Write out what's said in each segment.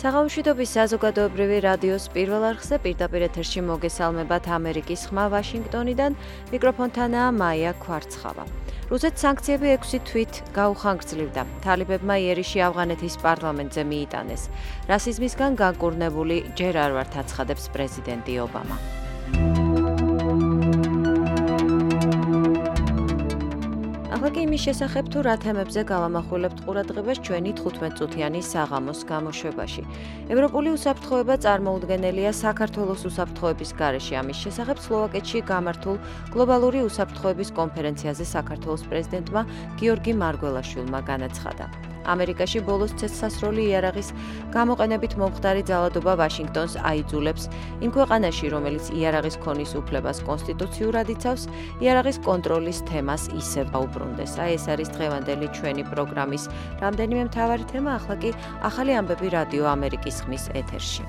საღამოშვიდობის საზოგადოებრივი რადიოს პირველ არხზე პირდაპირ ეთერში მოგესალმებათ ამერიკის ხმა ვაშინგტონიდან, მიკროფონთანაა მაია ქვარცხავა. რუსეთს სანქციები 6 თვით გაუხანგრძლივდა. თალიბებმა იერიში ავღანეთის პარლამენტზე მიიტანეს. რასიზმისგან განკურნებული ჯერ არ ვართ აცხადებს პრეზიდენტი ობამა. ახლა კი იმის შესახებ თუ რა თემებზე გავამახვილებთ ყურადღებას ჩვენი 15-წუთიანი საღამოს გამოშვებაში. ევროპული უსაფრთხოება წარმოუდგენელია საქართველოს უსაფრთხოების გარეშე. ამის შესახებ სლოვაკეთში გამართულ გლობალური უსაფრთხოების კონფერენციაზე საქართველოს პრეზიდენტმა გიორგი მარგველაშვილმა განაცხადა. ამერიკაში ბოლოს ცეცხლსასროლი იარაღის გამოყენებით მომხდარი ძალადობა ვაშინგტონს აიძულებს იმ ქვეყანაში, რომელიც იარაღის ქონის უფლებას კონსტიტუციურად იცავს, იარაღის კონტროლის თემას ისევ დაუბრუნდეს. ეს არის დღევანდელი ჩვენი პროგრამის რამდენიმე მთავარი თემა, ახლა კი ახალი ამბები რადიო ამერიკის ხმის ეთერში.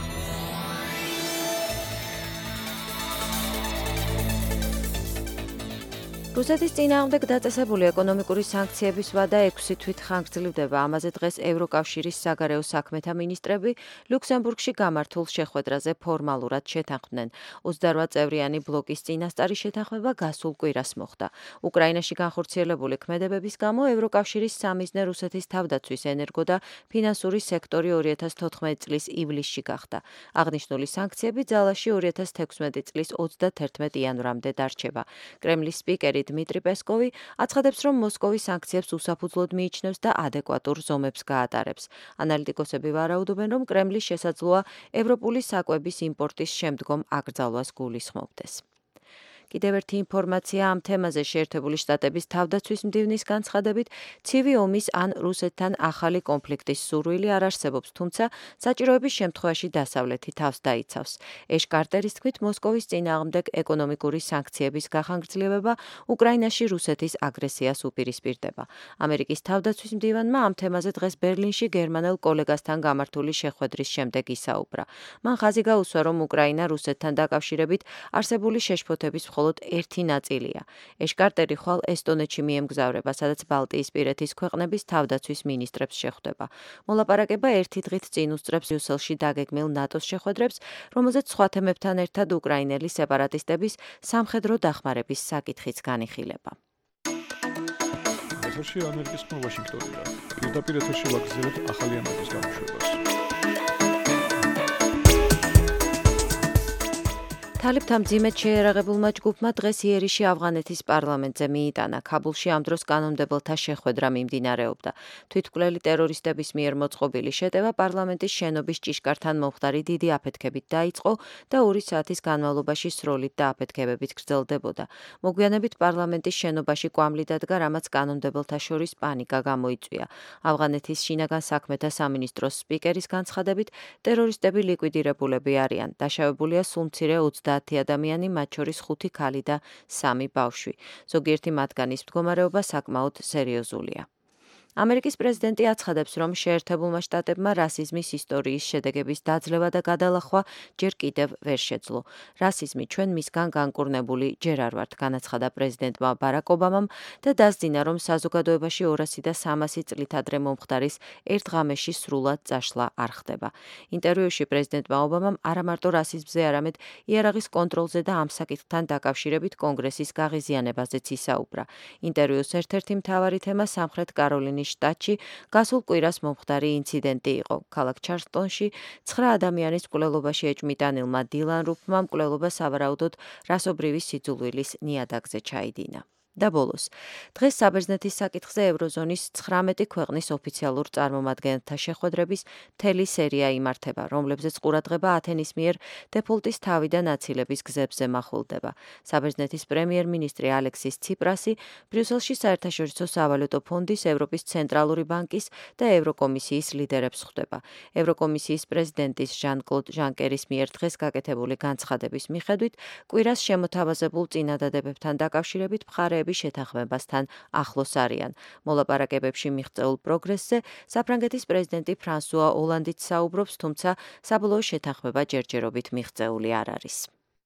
რუსეთის წინააღმდეგ დაწესებული ეკონომიკური სანქციების ვადა 6 თვით ხანგრძლივდება. ამაზე დღეს ევროკავშირის საგარეო საქმეთა მინისტრები ლუქსემბურგში გამართულ შეხვედრაზე ფორმალურად შეთანხმდნენ. 28 წევრიანი ბლოკის წინასწარი შეთანხმება გასულ კვირას მოხდა. უკრაინაში განხორციელებული ქმედებების გამო ევროკავშირის სამიზნე რუსეთის თავდაცვის ენერგო და ფინანსური სექტორი 2014 წლის ივლისში გახდა. აღნიშნული სანქციები ძალაში 2016 წლის 31 იანვრამდე დარჩება. კრემლის სპიკერი დმიტრი პესკოვი აცხადებს, რომ მოსკოვი სანქციებს უსაფუძვლოდ მიიჩნევს და ადეკვატურ ზომებს გაატარებს. ანალიტიკოსები ვარაუდობენ, რომ კრემლის შესაძლოა ევროპული საკვების იმპორტის შემდგომ აკრძალვას გულისხმობდეს. კიდევ ერთი ინფორმაცია ამ თემაზე. შეერთებული შტატების თავდაცვის მდივნის განცხადებით, ცივი ომის ან რუსეთთან ახალი კონფლიქტის სურვილი არ არსებობს, თუმცა საჭიროების შემთხვევაში დასავლეთი თავს დაიცავს. ეშ კარტერის თქმით, მოსკოვის წინააღმდეგ ეკონომიკური სანქციების გახანგრძლივება უკრაინაში რუსეთის აგრესიას უპირისპირდება. ამერიკის თავდაცვის მდივანმა ამ თემაზე დღეს ბერლინში გერმანელ კოლეგასთან გამართული შეხვედრის შემდეგ ისაუბრა. მან ხაზი გაუსვა, რომ უკრაინა რუსეთთან დაკავშირებით არსებული შეშფოთების მხოლოდ ერთი ნაწილია. ეშ კარტერი ხვალ ესტონეთში მიემგზავრება, სადაც ბალტიისპირეთის ქვეყნების თავდაცვის მინისტრებს შეხვდება. მოლაპარაკება ერთი დღით წინ უსწრებს ბრიუსელში დაგეგმილ ნატოს შეხვედრებს, რომელზეც სხვა თემებთან ერთად უკრაინელი სეპარატისტების სამხედრო დახმარების საკითხიც განიხილება. ეთერში ამერიკის ხმა ვაშინგტონიდან. პირდაპირ ეთერში ვაგრძელებთ ახალი ამბების გამოშვებას. თალიბთან მძიმედ შეიარაღებულმა ჯგუფმა დღეს იერიში ავღანეთის პარლამენტზე მიიტანა. ქაბულში ამ დროს კანონმდებელთა შეხვედრა მიმდინარეობდა. თვითმკვლელი ტერორისტების მიერ მოწყობილი შეტევა პარლამენტის შენობის ჭიშკართან მომხდარი დიდი აფეთქებით დაიწყო და 2 საათის განმავლობაში სროლით და აფეთქებებით გრძელდებოდა. მოგვიანებით პარლამენტის შენობაში კვამლი დადგა, რამაც კანონმდებელთა შორის პანიკა გამოიწვია. ავღანეთის შინაგან საქმეთა სამინისტროს სპიკერის განცხადებით, ტერორისტები ლიკვიდირებულები არიან. დაშავებულია სულ მცირე 30 ადამიანი, მათ შორის 5 ქალი და 3 ბავშვი. ზოგიერთი მათგანის მდგომარეობა საკმაოდ სერიოზულია. ამერიკის პრეზიდენტი აცხადებს, რომ შეერთებულმა შტატებმა რასიზმის ისტორიის შედეგების დაძლევა და გადალახვა ჯერ კიდევ ვერ შეძლო. რასიზმი ჩვენ მისგან განკურნებული ჯერ არ ვართ, განაცხადა პრეზიდენტმა ბარაკ ობამამ და დასძინა, რომ საზოგადოებაში 200 და 300 წლით ადრე მომხდარის ერთ ღამეში სრულად წაშლა არ ხდება. ინტერვიუში პრეზიდენტმა ობამამ არამარტო რასიზმზე, არამედ იარაღის კონტროლზე და ამ საკითხთან დაკავშირებით კონგრესის გაღიზიანებაზეც ისაუბრა. ინტერვიუს ერთ-ერთი მთავარი თემა სამხრეთ კაროლინის შტატში გასულ კვირას მომხდარი ინციდენტი იყო. ქალაქ ჩარლსტონში 9 ადამიანის მკვლელობაში ეჭვმიტანილმა დილან რუფმა მკვლელობა სავარაუდოდ რასობრივი სიძულვილის ნიადაგზე ჩაიდინა. და ბოლოს, დღეს საბერძნეთის საკითხზე ევროზონის 19 ქვეყნის ოფიციალურ წარმომადგენელთა შეხვედრების მთელი სერია იმართება, რომლებზეც ყურადღება ათენის მიერ დეფოლტის თავიდან აცილების გზებზე მახვილდება. საბერძნეთის პრემიერ-მინისტრი ალექსის ციპრასი ბრიუსელში საერთაშორისო სავალუტო ფონდის, ევროპის ცენტრალური ბანკის და ევროკომისიის ლიდერებს ხვდება. ევროკომისიის პრეზიდენტის ჟან-კლოდ ჟანკერის მიერ დღეს გაკეთებული განცხადების მიხედვით, კვირას შემოთავაზებულ წინადადებებთან დაკავშირებით მხარეები შეთანხმებასთან ახლოს არიან. მოლაპარაკებებში მიღწეულ პროგრესზე საფრანგეთის პრეზიდენტი ფრანსუა ოლანდიც საუბრობს, თუმცა საბოლოო შეთანხმება ჯერჯერობით მიღწეული არ არის.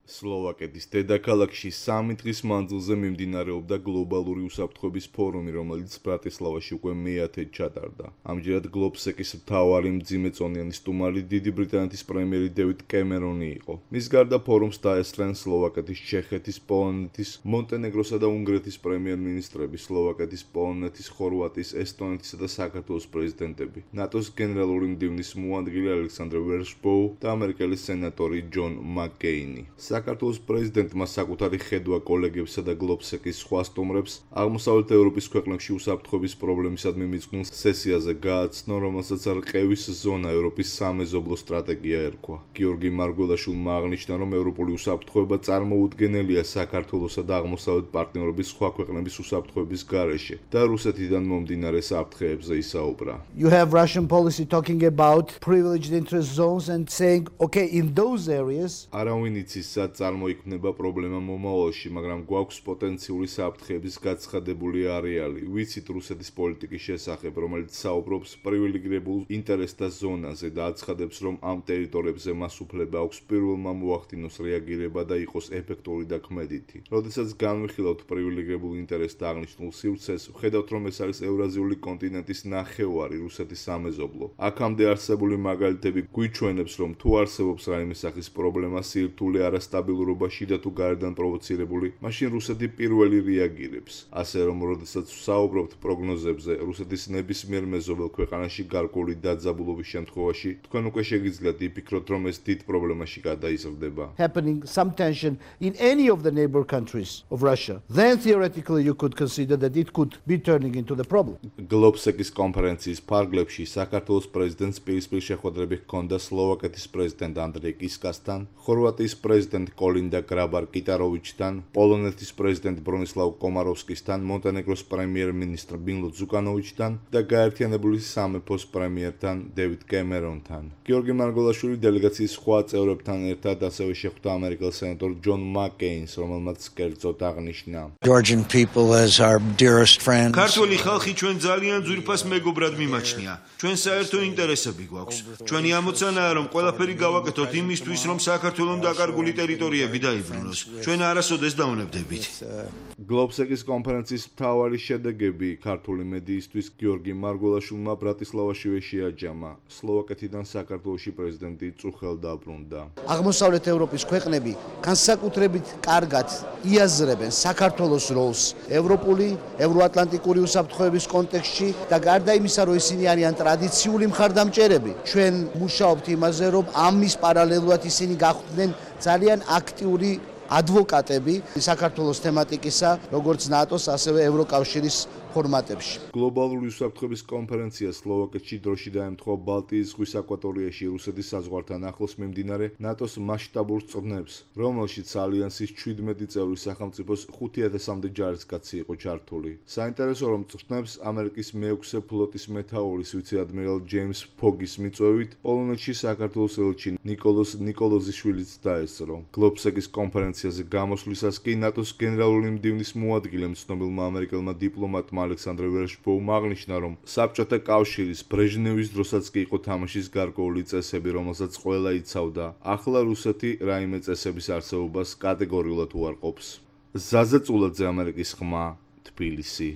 სლოვაკეთის დედაქალაქში 3 დღის მანძილზე მიმდინარეობდა გლობალური უსაფრთხოების ფორუმი, რომელიც ბრატისლავაში უკვე მე-10-ად ჩატარდა. ამჯერად გლობსეკის მთავარი მძიმეწონიანი სტუმარი დიდი ბრიტანეთის პრემიერი დევიდ კემერონი იყო. მის გარდა ფორუმს დაესწრნენ სლოვაკეთის, ჩეხეთის, პოლონეთის, მონტენეგროსა და უნგრეთის პრემიერ-მინისტრები, სლოვაკეთის, პოლონეთის, ხორვატიის, ესტონეთისა და საქართველოს პრეზიდენტები, ნატოს გენერალური მდივნის მოადგილე ალექსანდრე ვერშბოუ და ამერიკელი სენატორი ჯონ მაკკეინი. საქართველოს პრეზიდენტმა საკუთარი ხედვა კოლეგებსა და გლობსეკის სხვა სტუმრებს აღმოსავლეთ ევროპის ქვეყნებში უსაფრთხოების პრობლემისადმი მიძღვნილ სესიაზე გააცნო, რომელსაც რყევის ზონა ევროპის სამეზობლო სტრატეგია ერქვა. გიორგი მარგველაშვილმა აღნიშნა, რომ ევროპული უსაფრთხოება წარმოუდგენელია საქართველოსა და აღმოსავლეთ პარტნიორობის სხვა ქვეყნების უსაფრთხოების გარეშე და რუსეთიდან მომდინარე საფრთხეებზე ისაუბრა. You have Russian policy talking about privileged interest zones and saying, okay, in those areas არავინ იცის, სად წარმოიქმნება პრობლემა მომავალში, მაგრამ გვაქვს პოტენციური საფრთხეების გაცხადებული არეალი. ვიცით რუსეთის პოლიტიკის შესახებ, რომელიც საუბრობს პრივილეგირებულ ინტერესთა ზონაზე და აცხადებს, რომ ამ ტერიტორიებზე მას უფლება აქვს პირველმა მოახდინოს რეაგირება და იყოს ეფექტური და ქმედითი. როდესაც განვიხილავთ პრივილეგირებულ ინტერესთა აღნიშნულ სივრცეს, ვხედავთ, რომ ეს არის ევრაზიული კონტინენტის ნახევარი, რუსეთის სამეზობლო. აქამდე არსებული მაგალითები გვიჩვენებს, რომ თუ არსებობს რაიმე სახის პრობლემა სირთულე არასტაბილურობაში და თუ გარედან პროვოცირებული, მაშინ რუსეთი პირველი რეაგირებს. ასე რომ, როდესაც ვსაუბრობთ პროგნოზებზე, რუსეთის ნებისმიერ მეზობელ ქვეყანაში გარკვეული დაძაბულობის შემთხვევაში, თქვენ უკვე შეგიძლიათ იფიქროთ, რომ ეს დიდ პრობლემაში გადაიზრდება. happening some tension in any of the neighbor countries of Russia, then theoretically you could consider that it could be turning into the problem. გლობსეკის კონფერენციის ფარგლებში საქართველოს პრეზიდენტს პირისპირ შეხვედრები ჰქონდა სლოვაკეთის პრეზიდენტ ანდრეი კისკასთან, ხორვატიის პრეზიდენტ კოლინდა გრაბარ-კიტაროვიჩთან, პოლონეთის პრეზიდენტ ბრონისლავ კომაროვსკისთან, მონტენეგროს პრემიერ-მინისტრ მილო ძუკანოვიჩთან და გაერთიანებული სამეფოს პრემიერთან დევიდ კემერონთან. გიორგი მარგველაშვილი დელეგაციის სხვა წევრებთან ერთად ასევე შეხვდა ამერიკელ სენატორ ჯონ მაკკეინს, რომელმაც კერძოდ აღნიშნა. Georgian people as our dearest friends. ქართველი ხალხი ჩვენ ძალიან ძვირფას მეგობრად მიმაჩნია. ჩვენ საერთო ინტერესები გვაქვს. ჩვენი ამოცანაა, რომ ყველაფერი გავაკეთოთ იმისთვის, რომ საქართველოს დაკარგული ტერიტორიები დაიბრუნოს. ჩვენ არასოდეს დაუნებდებით. გლობსეკის კონფერენციის მთავარი შედეგები ქართული მედიისთვის გიორგი მარგველაშვილმა ბრატისლავაშივე შეაჯამა. სლოვაკეთიდან საქართველოში პრეზიდენტი წუხელ დაბრუნდა. აღმოსავლეთ ევროპის ქვეყნები განსაკუთრებით კარგად იაზრებენ საქართველოს როლს ევროპული, ევროატლანტიკური უსაფრთხოების კონტექსტში და გარდა იმისა, რომ ისინი არიან ტრადიციული მხარდამჭერები, ჩვენ მუშაობთ იმაზე, რომ ამის პარალელურად ისინი გახდნენ ძალიან აქტიური ადვოკატები საქართველოს თემატიკისა, როგორც ნატოს, ასევე ევროკავშირის ფორმატებში. გლობალური უსაფრთხოების კონფერენცია სლოვაკეთში დროში დაემთხვა ბალტიის ზღვის აკვატორიაში რუსეთის საზღვართან ახლოს მიმდინარე ნატოს მასშტაბურ წვნებს, რომელშიც ალიანსის 17 წევრი სახელმწიფოს 5000-მდე ჯარისკაცი იყო ჩართული. საინტერესო რომ წვნებს ამერიკის მე-6 ფლოტის მეთაურის ვიცე-ადმირალ ჯეიმს ფოგის მიწვევით პოლონეთში საქართველოს ელჩი ნიკოლოზ ნიკოლოზიშვილიც დაესწრო. გლობსეკის კონფერენციაზე გამოსვლისას კი ნატოს გენერალური მდივნის მოადგილემ ცნობილმა ამერიკელმა დიპლომატმა ალექსანდრე ვერშბოუმ აღნიშნა, რომ საბჭოთა კავშირის ბრეჟნევის დროსაც კი იყო თამაშის გარკვეული წესები, რომელსაც ყველა იცავდა. ახლა რუსეთი რაიმე წესების არსებობას კატეგორიულად უარყოფს. ზაზა წულაძე, ამერიკის ხმა, თბილისი.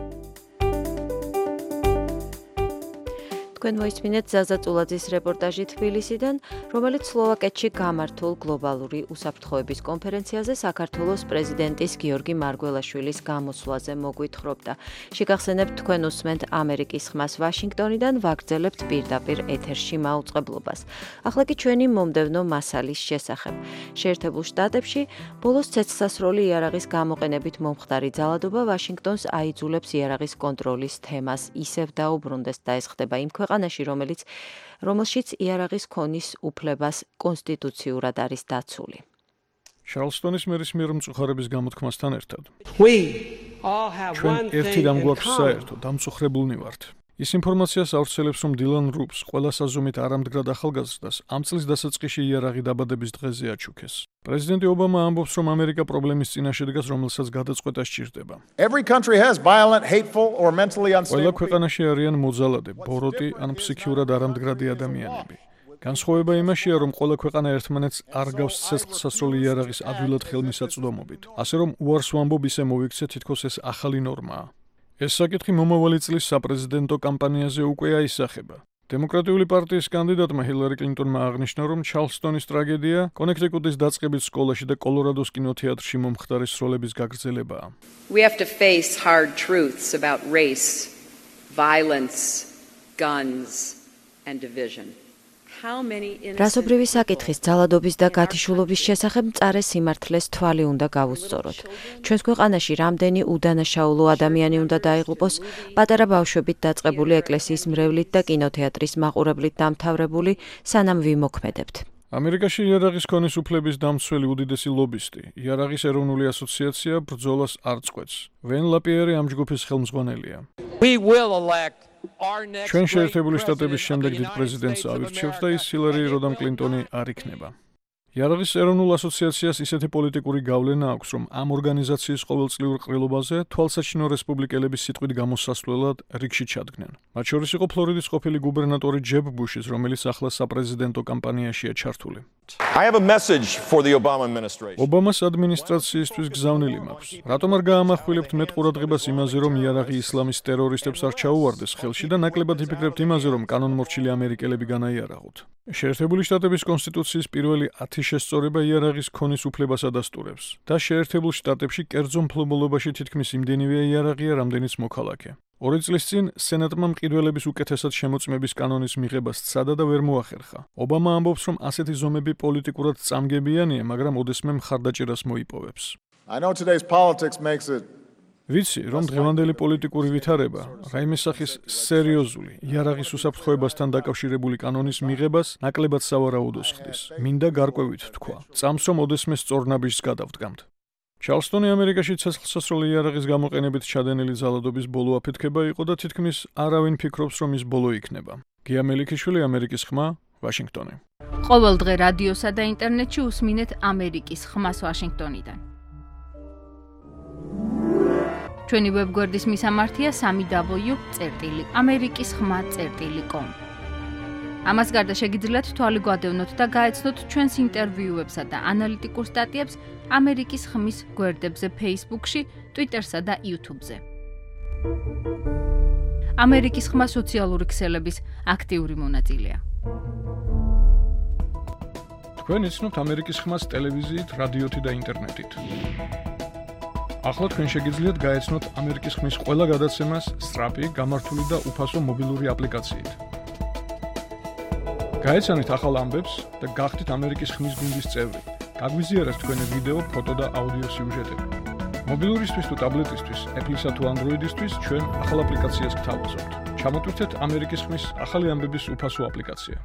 თქვენ მოისმინეთ ზაზა წულაძის რეპორტაჟი თბილისიდან, რომელიც სლოვაკეთში გამართულ გლობალური უსაფრთხოების კონფერენციაზე საქართველოს პრეზიდენტის გიორგი მარგველაშვილის გამოსვლაზე მოგვითხრობდა. შეგახსენებთ, თქვენ უსმენთ ამერიკის ხმას ვაშინგტონიდან, ვაგრძელებთ პირდაპირ ეთერში მაუწყებლობას. ახლა კი ჩვენი მომდევნო მასალის შესახებ. შეერთებულ შტატებში ბოლოს ცეცხლსასროლი იარაღის გამოყენებით მომხდარი ძალადობა ვაშინგტონს აიძულებს იარაღის კონტროლის თემას ისევ დაუბრუნდეს და ეს ხდება იმ ქვეყანაში, რომელშიც იარაღის ქონის უფლებას კონსტიტუციურად არის დაცული. შარლსტონის მერის მიერ მწუხარების გამოთქმასთან ერთად. ჩვენ ერთი რამ გვაქვს საერთო, დამწუხრებულნი ვართ. ის ინფორმაციას ავრცელებს, რომ დილან რუპს, ყველა საზომით არამდგრად ახალგაზრდას, ამ წლის დასაწყისში იარაღი დაბადების დღეზე აჩუქეს. პრეზიდენტი ობამა ამბობს, რომ ამერიკა პრობლემის წინაშე დგას, რომელსაც გადაწყვეტა სჭირდება. ყველა ქვეყანაში არიან მოძალადე, ბოროტი ან ფსიქიურად არამდგრადი ადამიანები. განსხვავება იმაშია, რომ ყველა ქვეყანა ერთმანეთს არ გავს ცეცხლსასროლი იარაღის ადვილად ხელმისაწვდომობით, ასე რომ უარს ვამბობ ისე მოვიქცე, თითქოს ეს ახალი ნორმაა. ეს საკითხი მომავალი წლის საპრეზიდენტო კამპანიაზე უკვე აისახება. დემოკრატიული პარტიის კანდიდატმა ჰილარი კლინტონმა აღნიშნა, რომ ჩარლსტონის ტრაგედია კონექტიკუტის დაწყებით სკოლაში და კოლორადოს კინოთეატრში მომხდარი სროლების გაგრძელებაა. We have to face hard truths about race, violence, guns and division. რასობრივი საკითხის ძალადობის და გათიშულობის შესახებ მწარე სიმართლეს თვალი უნდა გავუსწოროთ. ჩვენს ქვეყანაში რამდენი უდანაშაულო ადამიანი უნდა დაიღუპოს, პატარა ბავშვებით დაწყებული ეკლესიის მრევლით და კინოთეატრის მაყურებლით დამთავრებული, სანამ ვიმოქმედებთ. ამერიკაში იარაღის ქონის უფლების დამცველი უდიდესი ლობისტი, იარაღის ეროვნული ასოციაცია ბრძოლას არ წყვეტს. ვენ ლაპიერი ამ ჯგუფის ხელმძღვანელია. ჩვენ შეერთებული შტატების შემდეგ დიდ პრეზიდენტს ავირჩევთ და ის ჰილარი როდამ კლინტონი არ იქნება. იარაღის ეროვნულ ასოციაციას ისეთი პოლიტიკური გავლენა აქვს, რომ ამ ორგანიზაციის ყოველწლიურ ყრილობაზე თვალსაჩინო რესპუბლიკელების სიტყვით გამოსასვლელად რიგში ჩადგნენ. მათ შორის იყო ფლორიდის ყოფილი გუბერნატორი ჯებ ბუშის, რომელიც ახლა საპრეზიდენტო კამპანიაშია ჩართული. ობამას ადმინისტრაციისთვის გზავნილი მაქვს. რატომ არ გაამახვილებთ მეტ ყურადღებას იმაზე, რომ იარაღი ისლამის ტერორისტებს არ ჩაუვარდეს ხელში და ნაკლებად იფიქრებთ იმაზე, რომ კანონმორჩილი ამერიკელები განაიარაღოთ. შეერთებული შტატების კონსტიტუციის პირველი 10 შესწორება იარაღის ქონის უფლებას ადასტურებს და შეერთებულ შტატებში კერძო მფლობელობაში თითქმის იმდენივე იარაღია, რამდენიც მოქალაქე. 2 წლის წინ სენატმა მყიდველების უკეთესად შემოწმების კანონის მიღება სცადა და ვერ მოახერხა. ობამა ამბობს, რომ ასეთი ზომები პოლიტიკურად წამგებიანია, მაგრამ ოდესმე მხარდაჭერას მოიპოვებს. ვიცი, რომ დღევანდელი პოლიტიკური ვითარება რაიმე სახის სერიოზული იარაღის უსაფრთხოებასთან დაკავშირებული კანონის მიღებას ნაკლებად სავარაუდოს ხდის. მინდა გარკვევით თქვა, წამს რომ ოდესმე სწორნაბიჯს გადავდგამთ. ჩარლსტონი ამერიკაში ცეცხლსასროლი იარაღის გამოყენებით ჩადენილი ძალადობის ბოლო აფეთქება იყო და თითქმის არავინ ფიქრობს, რომ ის ბოლო იქნება. გია მელიქიშვილი, ამერიკის ხმა, ვაშინგტონი. ყოველ დღე რადიოსა და ინტერნეტში უსმინეთ ამერიკის ხმას ვაშინგტონიდან. ჩვენი ვებგვერდის მისამართია www.amerikiskhma.com. ამას გარდა შეგიძლიათ თვალი გვადევნოთ და გაეცნოთ ჩვენს ინტერვიუებსა და ანალიტიკურ სტატიებს ამერიკის ხმის გვერდებზე Facebook-ში, Twitter-სა და YouTube-ზე. ამერიკის ხმა სოციალური ქსელების აქტიური მონაწილეა. თქვენ იცნობთ ამერიკის ხმას ტელევიზიით, რადიოთი და ინტერნეტით. ახლა თქვენ შეგიძლიათ გაეცნოთ ამერიკის ხმის ყველა გადაცემას სწრაფი, გამართული და უფასო მობილური აპლიკაციით. გაეცანით ახალ ამბებს და გახდით ამერიკის ხმის გუნდის წევრი. გაგვიზიარეთ თქვენი ვიდეო, ფოტო და აუდიო სიუჟეტები. მობილურისთვის თუ ტაბლეტისთვის, Apple-ისა თუ Android-ისთვის ჩვენ ახალ აპლიკაციას გთავაზობთ. ჩამოტვირთეთ ამერიკის ხმის ახალი ამბების უფასო აპლიკაცია.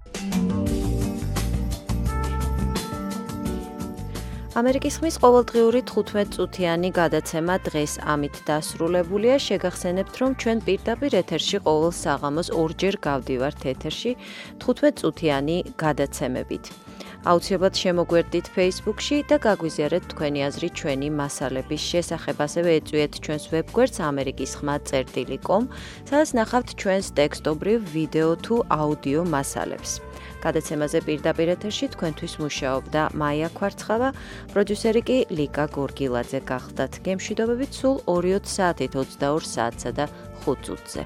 ამერიკის ხმის ყოველდღიური 15 წუთიანი გადაცემა დღეს ამით დასრულებულია. შეგახსენებთ, რომ ჩვენ პირდაპირ ეთერში ყოველ საღამოს ორჯერ გავდივართ ეთერში 15 წუთიანი გადაცემებით. აუცილებლად შემოგვერდით Facebook-ში და გაგვიზიარეთ თქვენი აზრი ჩვენი მასალების შესახებ. ასევე ეწვიეთ ჩვენს ვებგვერდს amerikiskhma.com, სადაც ნახავთ ჩვენს ტექსტობრივ ვიდეო თუ აუდიო მასალებს. გადაცემაზე პირდაპირ ეთერში თქვენთვის მუშაობდა მაია ქვარცხავა, პროდიუსერი კი ლიკა გორგილაძე გახდათ. გემშვიდობებით სულ 2 საათით 22 საათსა და 5 წუთზე.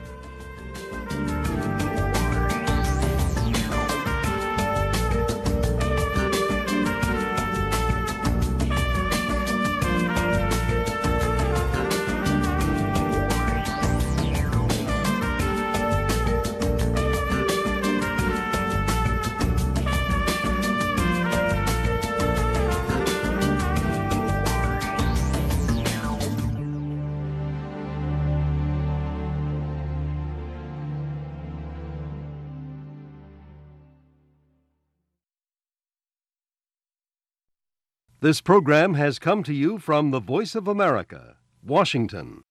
This program has come to you from the Voice of America, Washington.